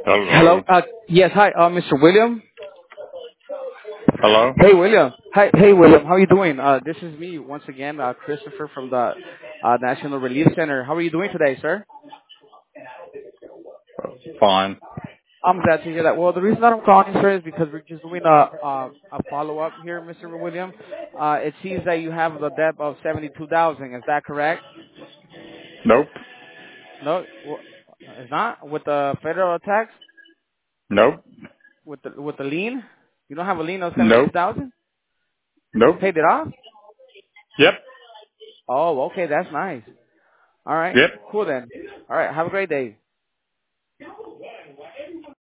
Hello. Hello. Yes, hi, Mr. William. Hello. Hey, William. Hi, hey, William. How are you doing? This is me once again, Christopher from the National Relief Center. How are you doing today, sir? Fine. I'm glad to hear that. Well, the reason that I'm calling, sir, is because we're just doing a follow up here, Mr. William. It seems that you have the debt of 72,000. Is that correct? Nope. No, it's not with the federal tax Nope. with the lien. You don't have a lien of Nope. 72,000. You Nope. paid it off. Yep. Oh, okay, that's nice. All right. Yep. Cool then. All right. Have a great day.